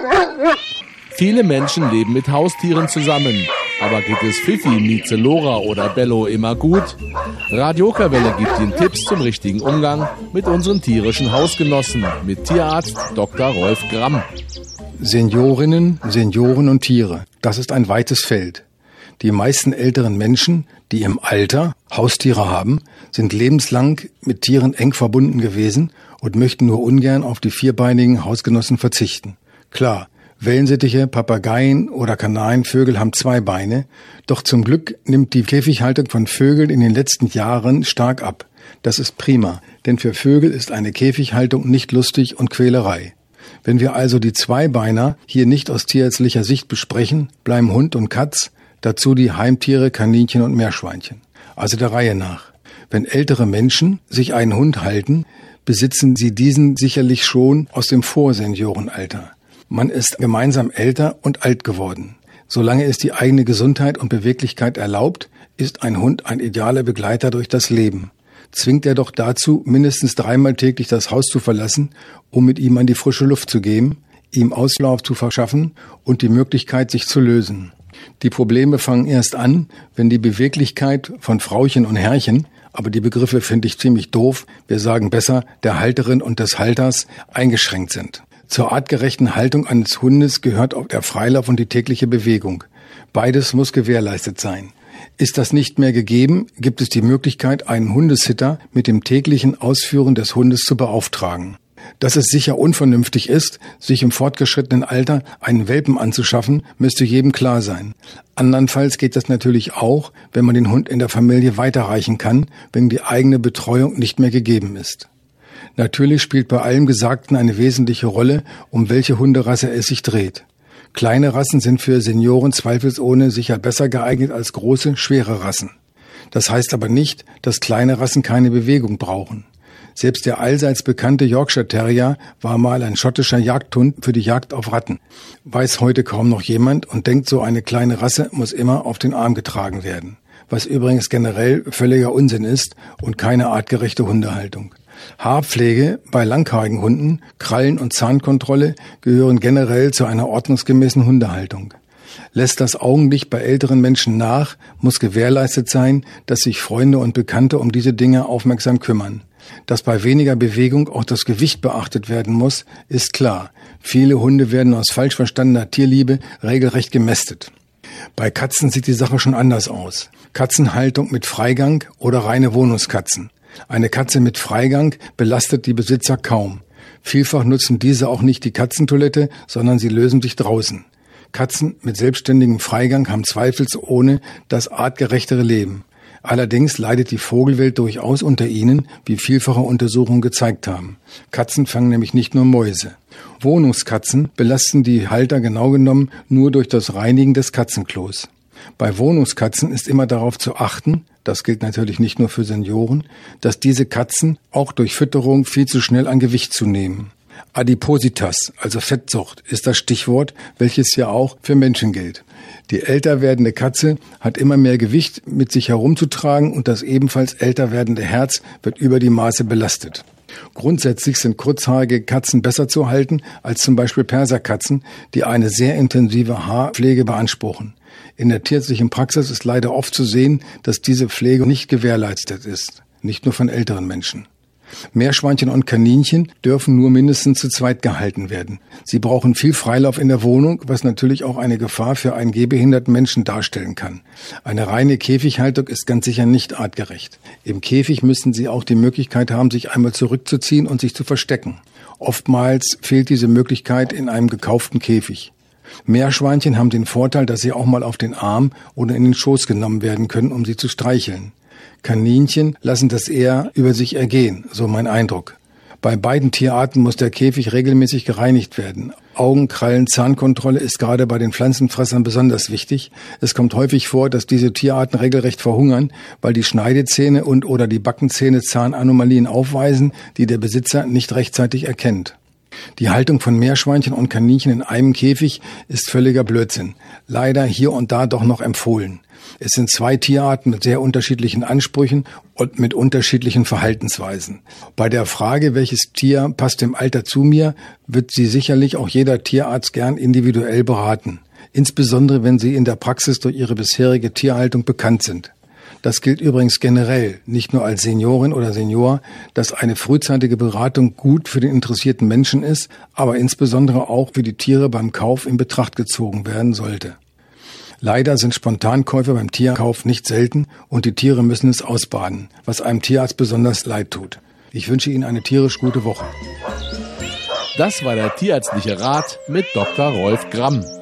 Viele Menschen leben mit Haustieren zusammen. Aber geht es Fifi, Mieze, Lora oder Bello immer gut? Radio Okerwelle gibt Ihnen Tipps zum richtigen Umgang mit unseren tierischen Hausgenossen mit Tierarzt Dr. Rolf Gramm. Seniorinnen, Senioren und Tiere. Das ist ein weites Feld. Die meisten älteren Menschen, die im Alter Haustiere haben, sind lebenslang mit Tieren eng verbunden gewesen und möchten nur ungern auf die vierbeinigen Hausgenossen verzichten. Klar, Wellensittiche, Papageien oder Kanarienvögel haben 2 Beine, doch zum Glück nimmt die Käfighaltung von Vögeln in den letzten Jahren stark ab. Das ist prima, denn für Vögel ist eine Käfighaltung nicht lustig und Quälerei. Wenn wir also die Zweibeiner hier nicht aus tierärztlicher Sicht besprechen, bleiben Hund und Katz, dazu die Heimtiere Kaninchen und Meerschweinchen. Also der Reihe nach. Wenn ältere Menschen sich einen Hund halten, besitzen sie diesen sicherlich schon aus dem Vorseniorenalter. Man ist gemeinsam älter und alt geworden. Solange es die eigene Gesundheit und Beweglichkeit erlaubt, ist ein Hund ein idealer Begleiter durch das Leben. Zwingt er doch dazu, mindestens 3-mal täglich das Haus zu verlassen, um mit ihm an die frische Luft zu gehen, ihm Auslauf zu verschaffen und die Möglichkeit, sich zu lösen. Die Probleme fangen erst an, wenn die Beweglichkeit von Frauchen und Herrchen, aber die Begriffe finde ich ziemlich doof, wir sagen besser der Halterin und des Halters, eingeschränkt sind. Zur artgerechten Haltung eines Hundes gehört auch der Freilauf und die tägliche Bewegung. Beides muss gewährleistet sein. Ist das nicht mehr gegeben, gibt es die Möglichkeit, einen Hundesitter mit dem täglichen Ausführen des Hundes zu beauftragen. Dass es sicher unvernünftig ist, sich im fortgeschrittenen Alter einen Welpen anzuschaffen, müsste jedem klar sein. Andernfalls geht das natürlich auch, wenn man den Hund in der Familie weiterreichen kann, wenn die eigene Betreuung nicht mehr gegeben ist. Natürlich spielt bei allem Gesagten eine wesentliche Rolle, um welche Hunderasse es sich dreht. Kleine Rassen sind für Senioren zweifelsohne sicher besser geeignet als große, schwere Rassen. Das heißt aber nicht, dass kleine Rassen keine Bewegung brauchen. Selbst der allseits bekannte Yorkshire Terrier war mal ein schottischer Jagdhund für die Jagd auf Ratten. Weiß heute kaum noch jemand und denkt, so eine kleine Rasse muss immer auf den Arm getragen werden. Was übrigens generell völliger Unsinn ist und keine artgerechte Hundehaltung. Haarpflege bei langhaarigen Hunden, Krallen- und Zahnkontrolle gehören generell zu einer ordnungsgemäßen Hundehaltung. Lässt das Augenlicht bei älteren Menschen nach, muss gewährleistet sein, dass sich Freunde und Bekannte um diese Dinge aufmerksam kümmern. Dass bei weniger Bewegung auch das Gewicht beachtet werden muss, ist klar. Viele Hunde werden aus falsch verstandener Tierliebe regelrecht gemästet. Bei Katzen sieht die Sache schon anders aus. Katzenhaltung mit Freigang oder reine Wohnungskatzen. Eine Katze mit Freigang belastet die Besitzer kaum. Vielfach nutzen diese auch nicht die Katzentoilette, sondern sie lösen sich draußen. Katzen mit selbstständigem Freigang haben zweifelsohne das artgerechtere Leben. Allerdings leidet die Vogelwelt durchaus unter ihnen, wie vielfache Untersuchungen gezeigt haben. Katzen fangen nämlich nicht nur Mäuse. Wohnungskatzen belasten die Halter genau genommen nur durch das Reinigen des Katzenklos. Bei Wohnungskatzen ist immer darauf zu achten, das gilt natürlich nicht nur für Senioren, dass diese Katzen auch durch Fütterung viel zu schnell an Gewicht zunehmen. Adipositas, also Fettsucht, ist das Stichwort, welches ja auch für Menschen gilt. Die älter werdende Katze hat immer mehr Gewicht mit sich herumzutragen und das ebenfalls älter werdende Herz wird über die Maße belastet. Grundsätzlich sind kurzhaarige Katzen besser zu halten als zum Beispiel Perserkatzen, die eine sehr intensive Haarpflege beanspruchen. In der tierärztlichen Praxis ist leider oft zu sehen, dass diese Pflege nicht gewährleistet ist, nicht nur von älteren Menschen. Meerschweinchen und Kaninchen dürfen nur mindestens zu zweit gehalten werden. Sie brauchen viel Freilauf in der Wohnung, was natürlich auch eine Gefahr für einen gehbehinderten Menschen darstellen kann. Eine reine Käfighaltung ist ganz sicher nicht artgerecht. Im Käfig müssen sie auch die Möglichkeit haben, sich einmal zurückzuziehen und sich zu verstecken. Oftmals fehlt diese Möglichkeit in einem gekauften Käfig. Meerschweinchen haben den Vorteil, dass sie auch mal auf den Arm oder in den Schoß genommen werden können, um sie zu streicheln. Kaninchen lassen das eher über sich ergehen, so mein Eindruck. Bei beiden Tierarten muss der Käfig regelmäßig gereinigt werden. Augen-, Krallen-, Zahnkontrolle ist gerade bei den Pflanzenfressern besonders wichtig. Es kommt häufig vor, dass diese Tierarten regelrecht verhungern, weil die Schneidezähne und oder die Backenzähne Zahnanomalien aufweisen, die der Besitzer nicht rechtzeitig erkennt. Die Haltung von Meerschweinchen und Kaninchen in einem Käfig ist völliger Blödsinn. Leider hier und da doch noch empfohlen. Es sind 2 Tierarten mit sehr unterschiedlichen Ansprüchen und mit unterschiedlichen Verhaltensweisen. Bei der Frage, welches Tier passt im Alter zu mir, wird Sie sicherlich auch jeder Tierarzt gern individuell beraten. Insbesondere, wenn Sie in der Praxis durch Ihre bisherige Tierhaltung bekannt sind. Das gilt übrigens generell, nicht nur als Seniorin oder Senior, dass eine frühzeitige Beratung gut für den interessierten Menschen ist, aber insbesondere auch für die Tiere beim Kauf in Betracht gezogen werden sollte. Leider sind Spontankäufe beim Tierkauf nicht selten und die Tiere müssen es ausbaden, was einem Tierarzt besonders leid tut. Ich wünsche Ihnen eine tierisch gute Woche. Das war der tierärztliche Rat mit Dr. Rolf Gramm.